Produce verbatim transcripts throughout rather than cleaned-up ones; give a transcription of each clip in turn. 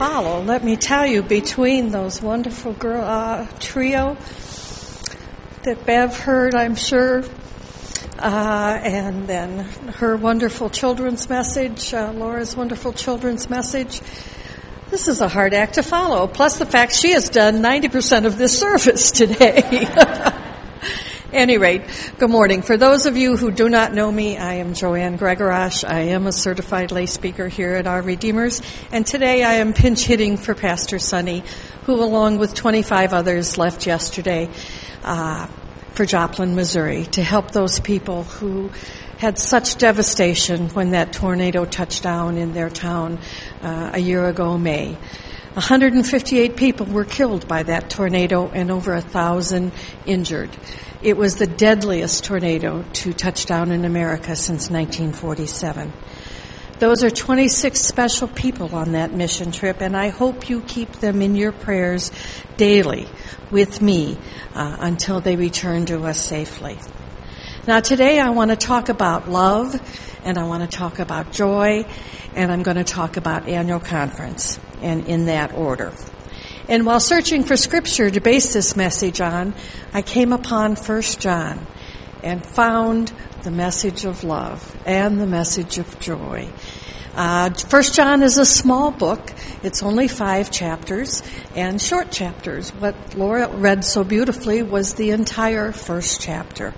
Follow, let me tell you, between those wonderful girl uh, trio that Bev heard, I'm sure, uh, and then her wonderful children's message, uh, Laura's wonderful children's message, this is a hard act to follow, plus the fact she has done ninety percent of this service today. Any rate, good morning. For those of you who do not know me, I am Joanne Gregorash. I am a certified lay speaker here at Our Redeemers, and today I am pinch hitting for Pastor Sonny, who, along with twenty-five others, left yesterday uh, for Joplin, Missouri, to help those people who had such devastation when that tornado touched down in their town uh, a year ago, May. one hundred fifty-eight people were killed by that tornado and over a thousand injured. It was the deadliest tornado to touch down in America since nineteen forty-seven. Those are twenty-six special people on that mission trip, and I hope you keep them in your prayers daily with me uh, until they return to us safely. Now today I want to talk about love, and I want to talk about joy, and I'm going to talk about annual conference, and in that order. And while searching for scripture to base this message on, I came upon First John and found the message of love and the message of joy. Uh, First John is a small book. It's only five chapters and short chapters. What Laura read so beautifully was the entire first chapter.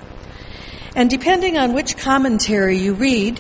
And depending on which commentary you read,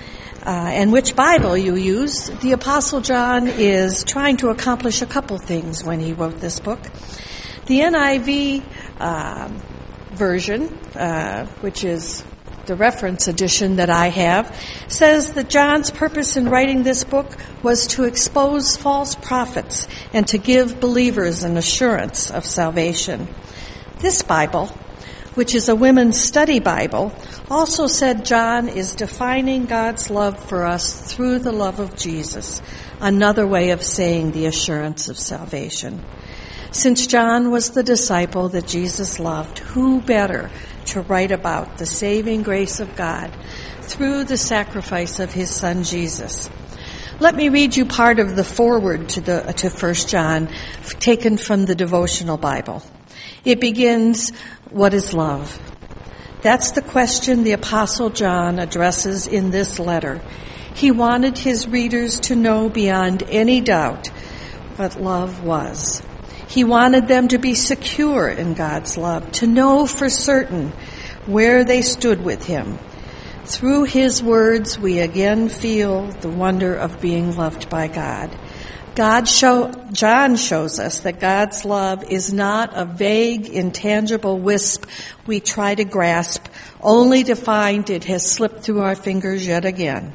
Uh, and which Bible you use, the Apostle John is trying to accomplish a couple things when he wrote this book. The N I V uh, version, uh, which is the reference edition that I have, says that John's purpose in writing this book was to expose false prophets and to give believers an assurance of salvation. This Bible, which is a women's study Bible, also said John is defining God's love for us through the love of Jesus, another way of saying the assurance of salvation. Since John was the disciple that Jesus loved, who better to write about the saving grace of God through the sacrifice of his son Jesus? Let me read you part of the foreword to the to First John, taken from the devotional Bible. It begins, "What is love?" That's the question the Apostle John addresses in this letter. He wanted his readers to know beyond any doubt what love was. He wanted them to be secure in God's love, to know for certain where they stood with him. Through his words, we again feel the wonder of being loved by God. God show, John shows us that God's love is not a vague, intangible wisp we try to grasp, only to find it has slipped through our fingers yet again.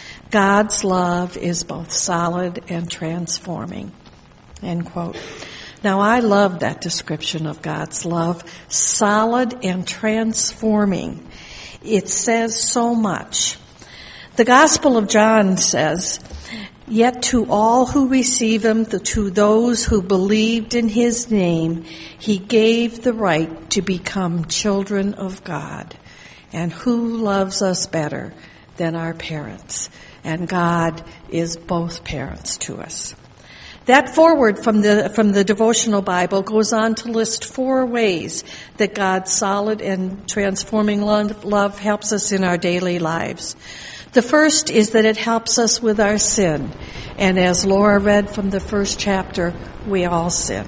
God's love is both solid and transforming. End quote. Now, I love that description of God's love, solid and transforming. It says so much. The Gospel of John says, "Yet to all who receive him, to those who believed in his name, he gave the right to become children of God." And who loves us better than our parents? And God is both parents to us. That foreword from the from the devotional Bible goes on to list four ways that God's solid and transforming love, love helps us in our daily lives. The first is that it helps us with our sin. And as Laura read from the first chapter, we all sin.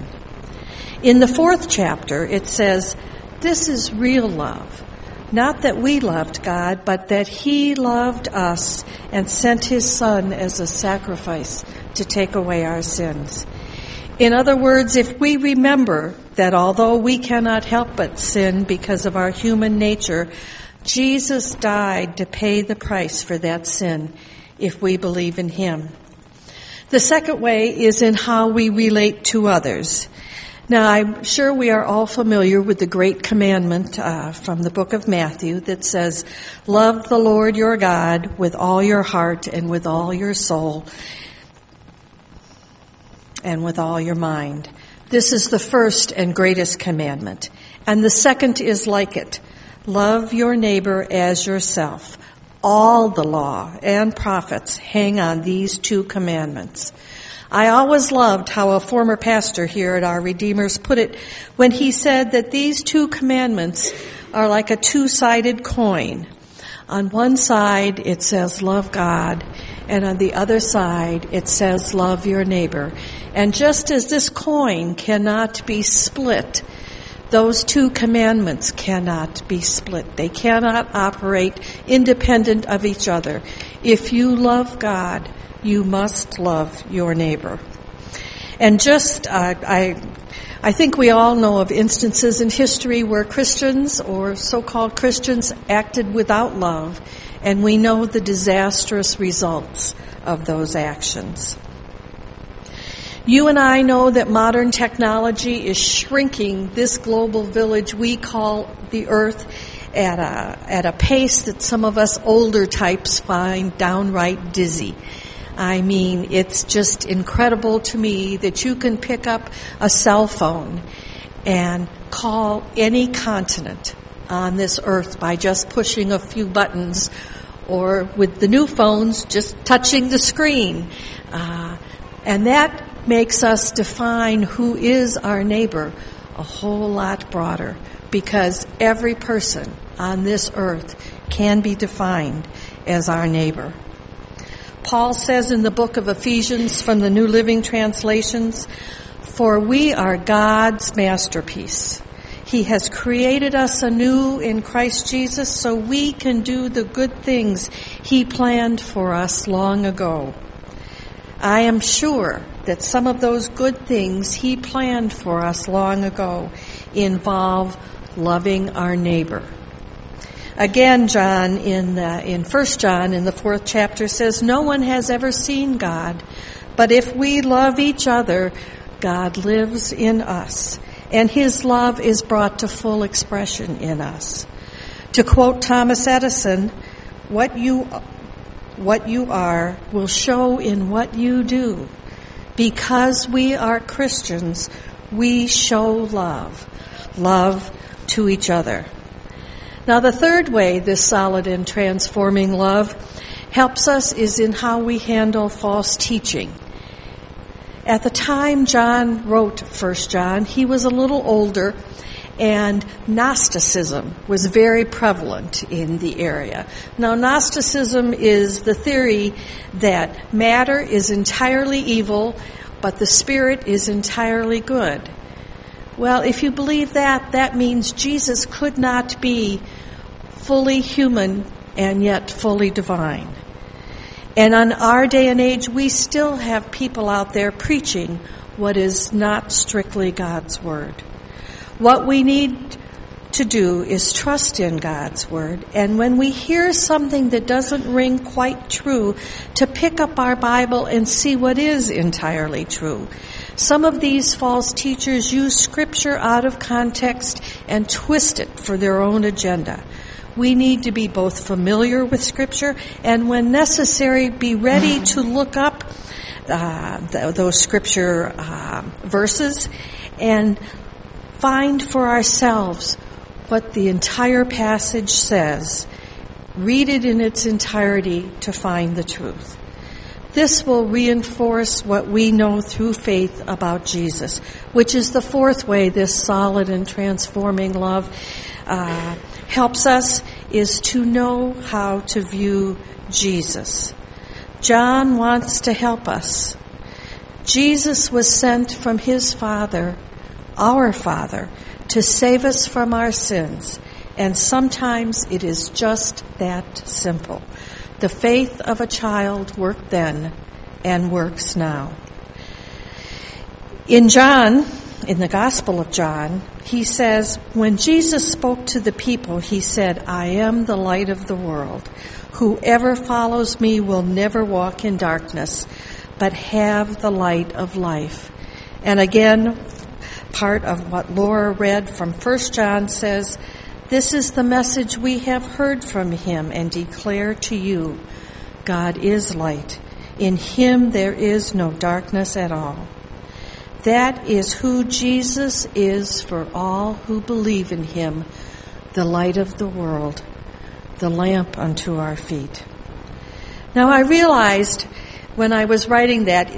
In the fourth chapter, it says, "This is real love. Not that we loved God, but that he loved us and sent his son as a sacrifice to take away our sins." In other words, if we remember that although we cannot help but sin because of our human nature, Jesus died to pay the price for that sin if we believe in him. The second way is in how we relate to others. Now, I'm sure we are all familiar with the great commandment uh, from the book of Matthew that says, "Love the Lord your God with all your heart and with all your soul and with all your mind." This is the first and greatest commandment. And the second is like it. Love your neighbor as yourself. All the law and prophets hang on these two commandments. I always loved how a former pastor here at Our Redeemers put it when he said that these two commandments are like a two-sided coin. On one side, it says, love God, and on the other side, it says, love your neighbor. And just as this coin cannot be split, those two commandments cannot be split. They cannot operate independent of each other. If you love God, you must love your neighbor. And just, uh, I, I think we all know of instances in history where Christians or so-called Christians acted without love, and we know the disastrous results of those actions. You and I know that modern technology is shrinking this global village we call the Earth at a, at a pace that some of us older types find downright dizzy. I mean, it's just incredible to me that you can pick up a cell phone and call any continent on this earth by just pushing a few buttons, or with the new phones, just touching the screen. Uh, and that makes us define who is our neighbor a whole lot broader, because every person on this earth can be defined as our neighbor. Paul says in the book of Ephesians from the New Living Translations, "For we are God's masterpiece. He has created us anew in Christ Jesus so we can do the good things He planned for us long ago." I am sure that some of those good things He planned for us long ago involve loving our neighbor. Again, John in the, in First John in the fourth chapter says, "No one has ever seen God, but if we love each other, God lives in us, and His love is brought to full expression in us." To quote Thomas Edison, "What you what you are will show in what you do. Because we are Christians, we show love, love to each other." Now, the third way this solid and transforming love helps us is in how we handle false teaching. At the time John wrote First John, he was a little older, and Gnosticism was very prevalent in the area. Now, Gnosticism is the theory that matter is entirely evil, but the spirit is entirely good. Well, if you believe that, that means Jesus could not be fully human and yet fully divine. And on our day and age, we still have people out there preaching what is not strictly God's word. What we need to do is trust in God's word, and when we hear something that doesn't ring quite true, to pick up our Bible and see what is entirely true. Some of these false teachers use Scripture out of context and twist it for their own agenda. We need to be both familiar with Scripture and, when necessary, be ready to look up uh, th- those Scripture uh, verses and find for ourselves what the entire passage says. Read it in its entirety to find the truth. This will reinforce what we know through faith about Jesus, which is the fourth way this solid and transforming love uh, helps us, is to know how to view Jesus. John wants to help us. Jesus was sent from His Father, our Father, to save us from our sins, and sometimes it is just that simple. The faith of a child worked then and works now. In John, in the Gospel of John, he says, when Jesus spoke to the people, he said, "I am the light of the world. Whoever follows me will never walk in darkness, but have the light of life." And again, part of what Laura read from First John says, "This is the message we have heard from Him and declare to you. God is light. In Him there is no darkness at all." That is who Jesus is for all who believe in Him, the light of the world, the lamp unto our feet. Now, I realized when I was writing that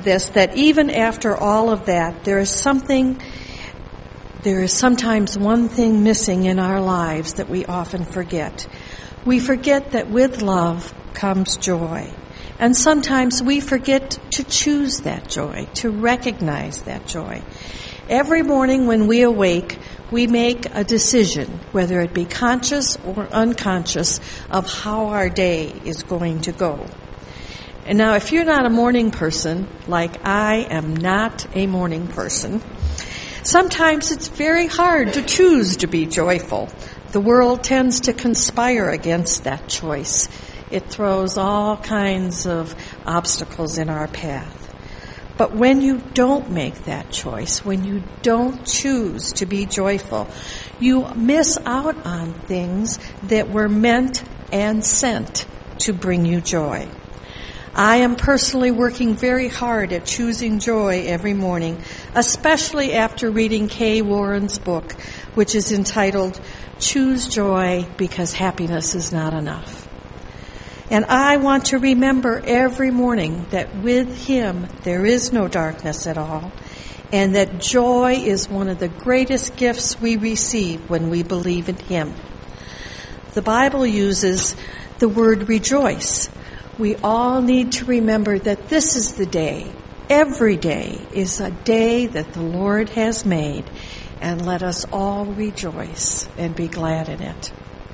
this, that even after all of that, there is something, there is sometimes one thing missing in our lives that we often forget. We forget that with love comes joy. And sometimes we forget to choose that joy, to recognize that joy. Every morning when we awake, we make a decision, whether it be conscious or unconscious, of how our day is going to go. And now, if you're not a morning person, like I am not a morning person, sometimes it's very hard to choose to be joyful. The world tends to conspire against that choice. It throws all kinds of obstacles in our path. But when you don't make that choice, when you don't choose to be joyful, you miss out on things that were meant and sent to bring you joy. I am personally working very hard at choosing joy every morning, especially after reading Kay Warren's book, which is entitled Choose Joy Because Happiness is Not Enough. And I want to remember every morning that with Him there is no darkness at all, and that joy is one of the greatest gifts we receive when we believe in Him. The Bible uses the word rejoice. We all need to remember that this is the day. Every day is a day that the Lord has made, and let us all rejoice and be glad in it.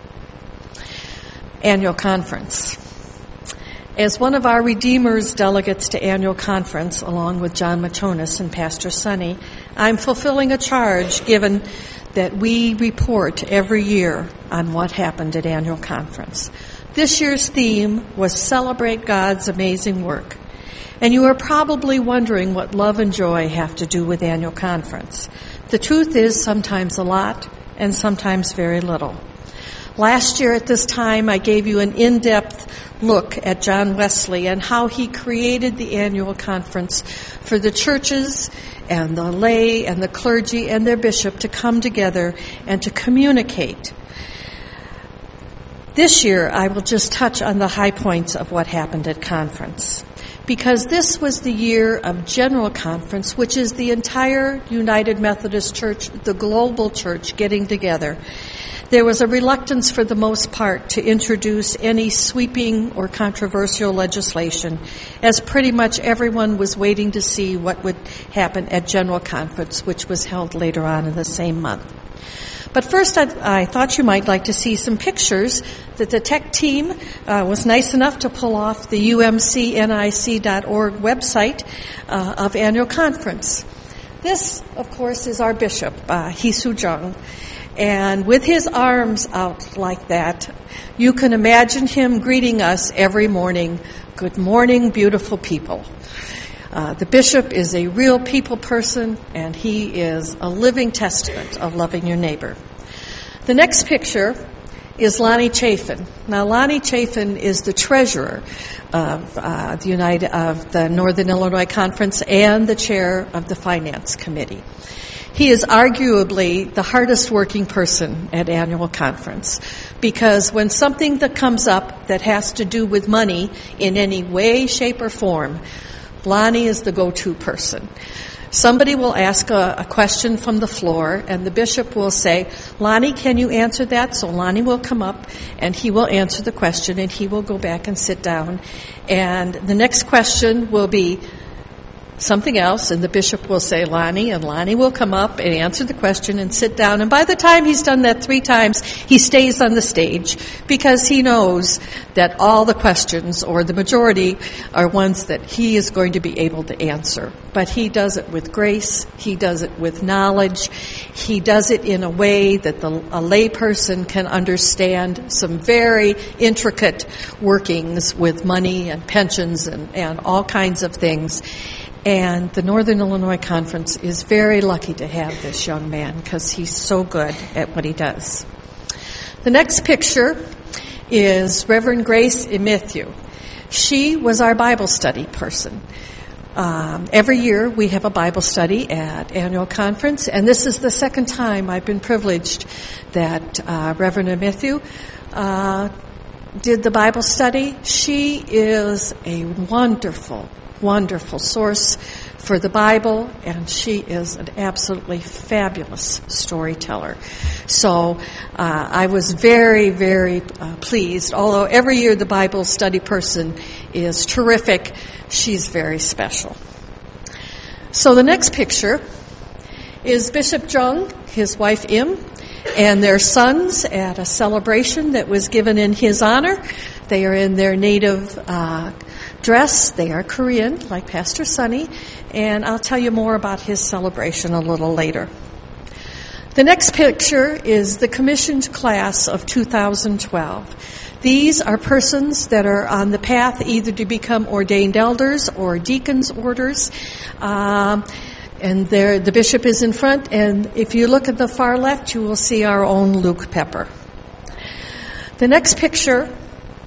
Annual Conference. As one of our Redeemer's delegates to Annual Conference, along with John Matonis and Pastor Sonny, I'm fulfilling a charge given that we report every year on what happened at Annual Conference. This year's theme was Celebrate God's Amazing Work. And you are probably wondering what love and joy have to do with Annual Conference. The truth is sometimes a lot and sometimes very little. Last year at this time, I gave you an in-depth look at John Wesley and how he created the Annual Conference for the churches and the lay and the clergy and their bishop to come together and to communicate. This year, I will just touch on the high points of what happened at conference, because this was the year of General Conference, which is the entire United Methodist Church, the global church, getting together. There was a reluctance for the most part to introduce any sweeping or controversial legislation, as pretty much everyone was waiting to see what would happen at General Conference, which was held later on in the same month. But first, I, I thought you might like to see some pictures that the tech team uh, was nice enough to pull off the U M C N I C dot org website uh, of Annual Conference. This, of course, is our bishop, uh, Hee Soo Jung. And with his arms out like that, you can imagine him greeting us every morning, "Good morning, beautiful people." Uh, the bishop is a real people person, and he is a living testament of loving your neighbor. The next picture is Lonnie Chafin. Now, Lonnie Chafin is the treasurer of uh, the United of the Northern Illinois Conference and the chair of the Finance Committee. He is arguably the hardest working person at Annual Conference, because when something that comes up that has to do with money in any way, shape, or form, Lonnie is the go-to person. Somebody will ask a, a question from the floor, and the bishop will say, "Lonnie, can you answer that?" So Lonnie will come up, and he will answer the question, and he will go back and sit down. And the next question will be something else, and the bishop will say, "Lonnie," and Lonnie will come up and answer the question and sit down. And by the time he's done that three times, he stays on the stage, because he knows that all the questions, or the majority, are ones that he is going to be able to answer. But he does it with grace. He does it with knowledge. He does it in a way that the, a layperson can understand some very intricate workings with money and pensions and, and all kinds of things. And the Northern Illinois Conference is very lucky to have this young man, because he's so good at what he does. The next picture is Reverend Grace Emethu. She was our Bible study person. Um, every year we have a Bible study at Annual Conference, and this is the second time I've been privileged that uh, Reverend Emethu uh, did the Bible study. She is a wonderful, wonderful source for the Bible, and she is an absolutely fabulous storyteller. So uh, I was very, very uh, pleased. Although every year the Bible study person is terrific, she's very special. So the next picture is Bishop Jung, his wife Im, and their sons at a celebration that was given in his honor. They are in their native uh, dress. They are Korean, like Pastor Sonny, and I'll tell you more about his celebration a little later. The next picture is the commissioned class of two thousand twelve. These are persons that are on the path either to become ordained elders or deacons' orders. Um, and there, the bishop is in front, and if you look at the far left, you will see our own Luke Pepper. The next picture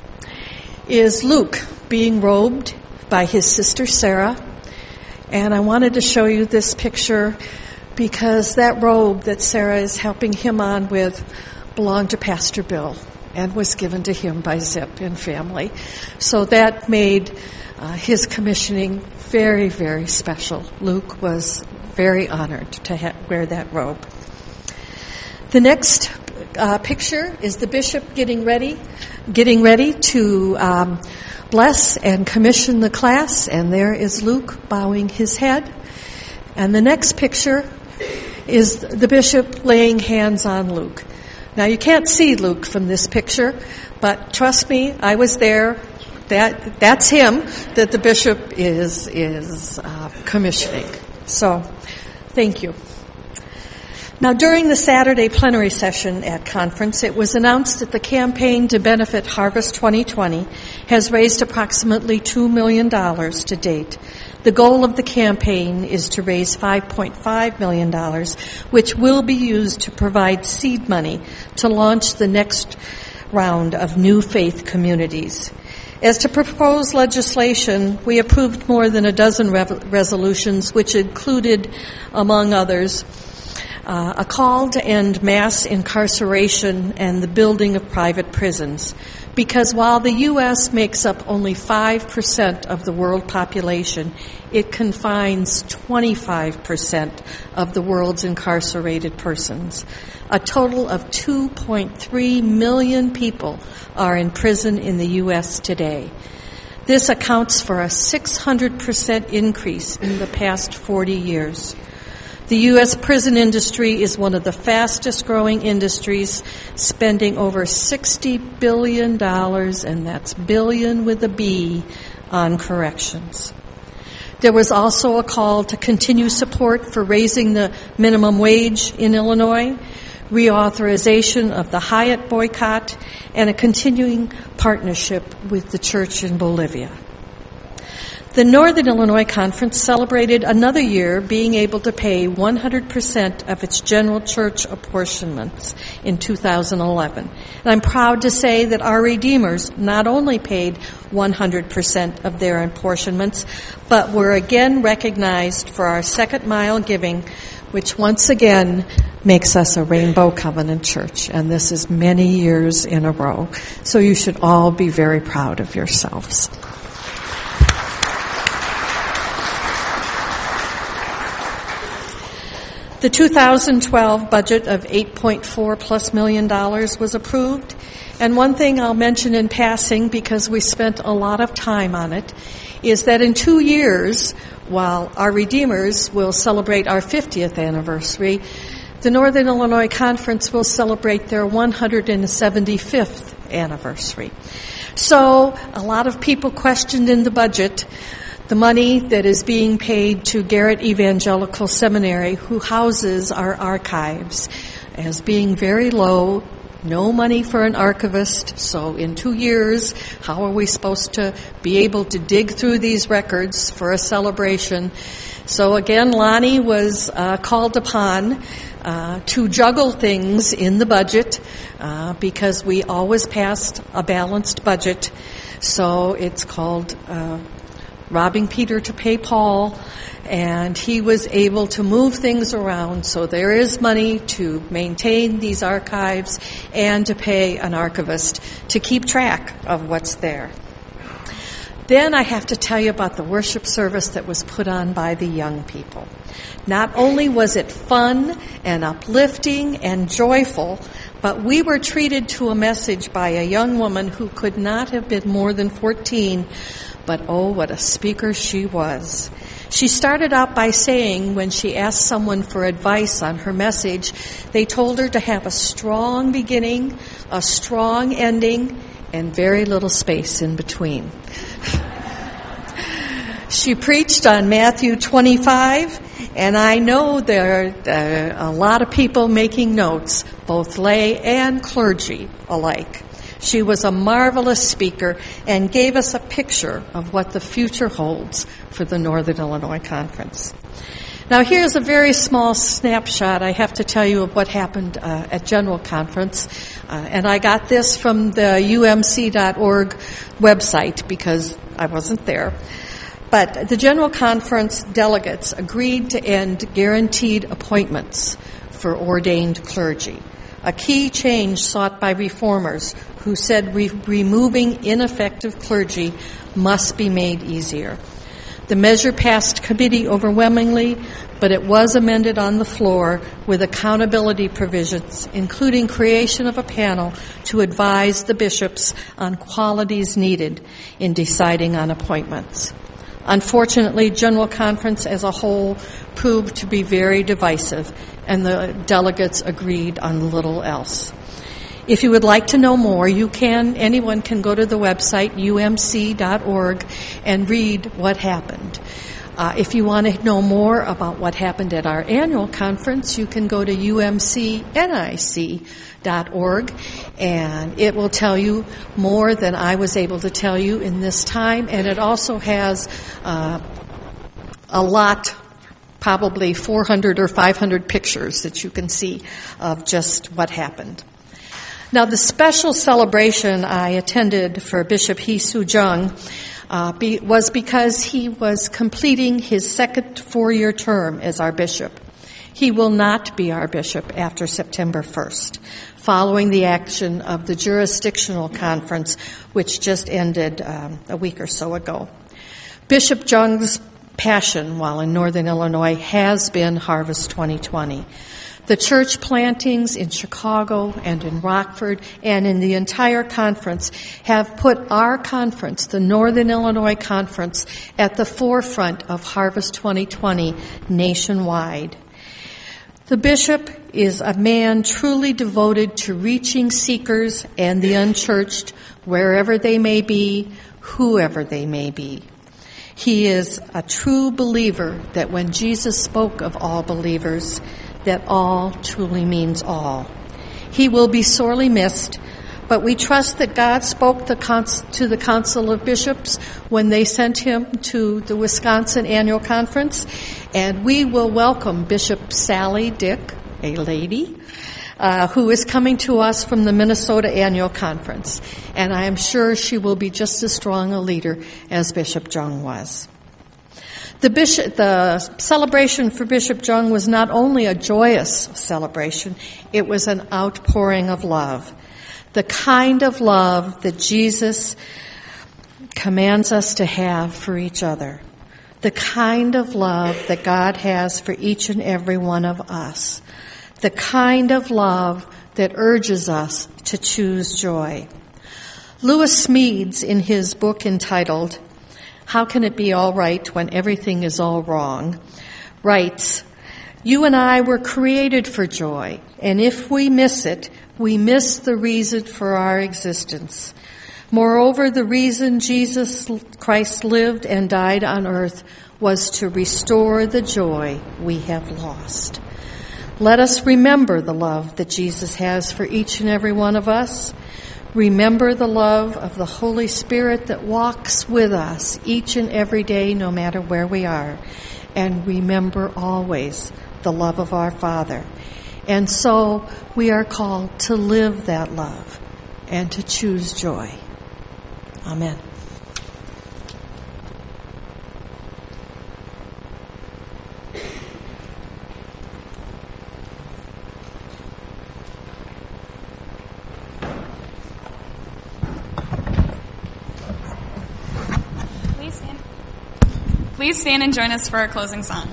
is Luke being robed by his sister Sarah. And I wanted to show you this picture because that robe that Sarah is helping him on with belonged to Pastor Bill and was given to him by Zip and family. So that made uh, his commissioning very, very special. Luke was very honored to ha- wear that robe. The next uh, picture is the bishop getting ready, getting ready to um, bless and commission the class, and there is Luke bowing his head. And the next picture is the bishop laying hands on Luke. Now, you can't see Luke from this picture, but trust me, I was there. That that's him that the bishop is is uh, commissioning. So, thank you. Now, during the Saturday plenary session at conference, it was announced that the campaign to benefit Harvest twenty twenty has raised approximately two million dollars to date. The goal of the campaign is to raise five point five million dollars, which will be used to provide seed money to launch the next round of new faith communities. As to proposed legislation, we approved more than a dozen rev- resolutions, which included, among others, Uh, a call to end mass incarceration and the building of private prisons. Because while the U S makes up only five percent of the world population, it confines twenty-five percent of the world's incarcerated persons. A total of two point three million people are in prison in the U S today. This accounts for a six hundred percent increase in the past forty years. The U S prison industry is one of the fastest growing industries, spending over sixty billion dollars, and that's billion with a B, on corrections. There was also a call to continue support for raising the minimum wage in Illinois, reauthorization of the Hyatt boycott, and a continuing partnership with the church in Bolivia. The Northern Illinois Conference celebrated another year being able to pay one hundred percent of its general church apportionments in two thousand eleven. And I'm proud to say that our Redeemers not only paid one hundred percent of their apportionments, but were again recognized for our second mile giving, which once again makes us a Rainbow Covenant Church. And this is many years in a row. So you should all be very proud of yourselves. The two thousand twelve budget of eight point four plus million dollars was approved. And one thing I'll mention in passing, because we spent a lot of time on it, is that in two years, while our Redeemers will celebrate our fiftieth anniversary, the Northern Illinois Conference will celebrate their one hundred seventy-fifth anniversary. So a lot of people questioned in the budget the money that is being paid to Garrett Evangelical Seminary, who houses our archives, as being very low, no money for an archivist. So in two years, how are we supposed to be able to dig through these records for a celebration? So again, Lonnie was uh, called upon uh, to juggle things in the budget uh, because we always passed a balanced budget. So it's called Uh, robbing Peter to pay Paul, and he was able to move things around. So there is money to maintain these archives and to pay an archivist to keep track of what's there. Then I have to tell you about the worship service that was put on by the young people. Not only was it fun and uplifting and joyful, but we were treated to a message by a young woman who could not have been more than fourteen, but oh, what a speaker she was. She started out by saying when she asked someone for advice on her message, they told her to have a strong beginning, a strong ending, and very little space in between. She preached on Matthew twenty-five, and I know there are a lot of people making notes, both lay and clergy alike. She was a marvelous speaker and gave us a picture of what the future holds for the Northern Illinois Conference. Now, here's a very small snapshot, I have to tell you, of what happened uh, at General Conference. Uh, and I got this from the U M C dot org website because I wasn't there. But the General Conference delegates agreed to end guaranteed appointments for ordained clergy, a key change sought by reformers who said re- removing ineffective clergy must be made easier. The measure passed committee overwhelmingly, but it was amended on the floor with accountability provisions, including creation of a panel to advise the bishops on qualities needed in deciding on appointments. Unfortunately, General Conference as a whole proved to be very divisive, and the delegates agreed on little else. If you would like to know more, you can, anyone can go to the website, U M C dot org, and read what happened. Uh, if you want to know more about what happened at our annual conference, you can go to U M C N I C dot org, and it will tell you more than I was able to tell you in this time, and it also has uh, a lot, probably four hundred or five hundred pictures that you can see of just what happened. Now, the special celebration I attended for Bishop Hee Soo Jung uh, be, was because he was completing his second four-year term as our bishop. He will not be our bishop after September first, following the action of the jurisdictional conference, which just ended um, a week or so ago. Bishop Jung's passion while in Northern Illinois has been Harvest twenty twenty. The church plantings in Chicago and in Rockford and in the entire conference have put our conference, the Northern Illinois Conference, at the forefront of Harvest twenty twenty nationwide. The bishop is a man truly devoted to reaching seekers and the unchurched wherever they may be, whoever they may be. He is a true believer that when Jesus spoke of all believers, that all truly means all. He will be sorely missed, but we trust that God spoke the cons- to the Council of Bishops when they sent him to the Wisconsin Annual Conference, and we will welcome Bishop Sally Dick, a lady, uh, who is coming to us from the Minnesota Annual Conference, and I am sure she will be just as strong a leader as Bishop Jung was. The, bishop, the celebration for Bishop Jung was not only a joyous celebration, it was an outpouring of love. The kind of love that Jesus commands us to have for each other. The kind of love that God has for each and every one of us. The kind of love that urges us to choose joy. Lewis Smedes, in his book entitled How Can It Be All Right When Everything Is All Wrong, writes, "You and I were created for joy, and if we miss it, we miss the reason for our existence. Moreover, the reason Jesus Christ lived and died on earth was to restore the joy we have lost." Let us remember the love that Jesus has for each and every one of us. Remember the love of the Holy Spirit that walks with us each and every day, no matter where we are. And remember always the love of our Father. And so we are called to live that love and to choose joy. Amen. please stand and join us for our closing song.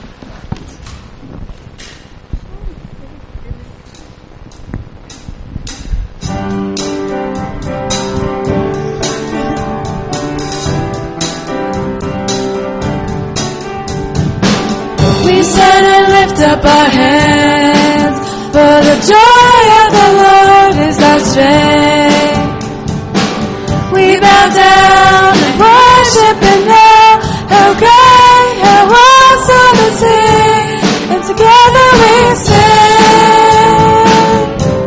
We stand and lift up our hands, for the joy of the Lord is our strength. We bow down and worship Him now. How great, how awesome is He, and together we sing.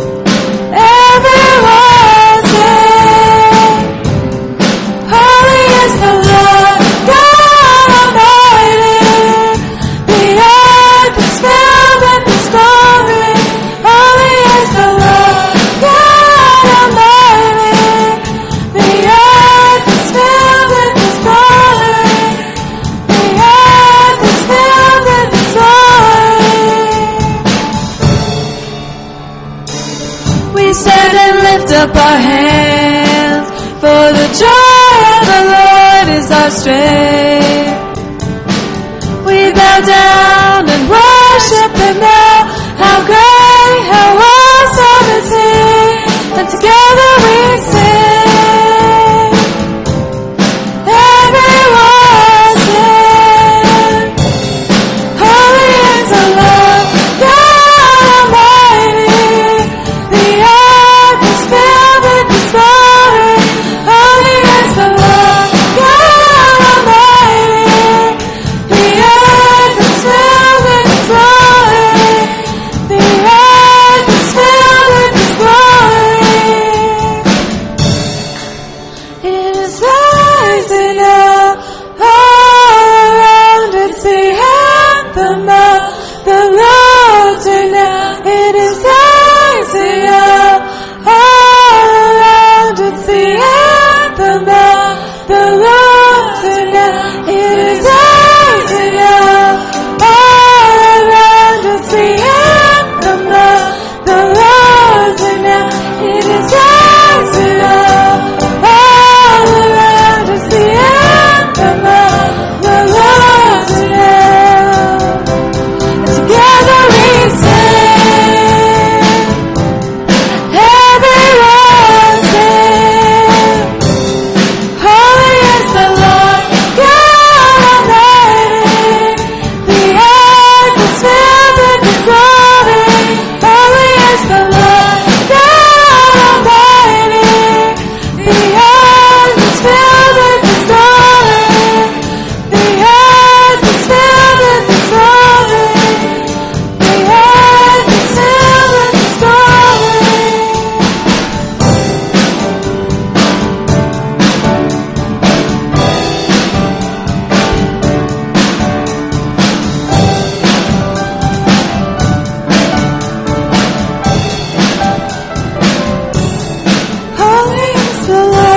Everyone sing. Holy is the Lord, God Almighty. The earth is filled with His glory. Holy is the Lord, God Almighty. The earth is filled with His glory. The earth is filled with His glory. We stand and lift up our hands, for the joy of the Lord is our strength.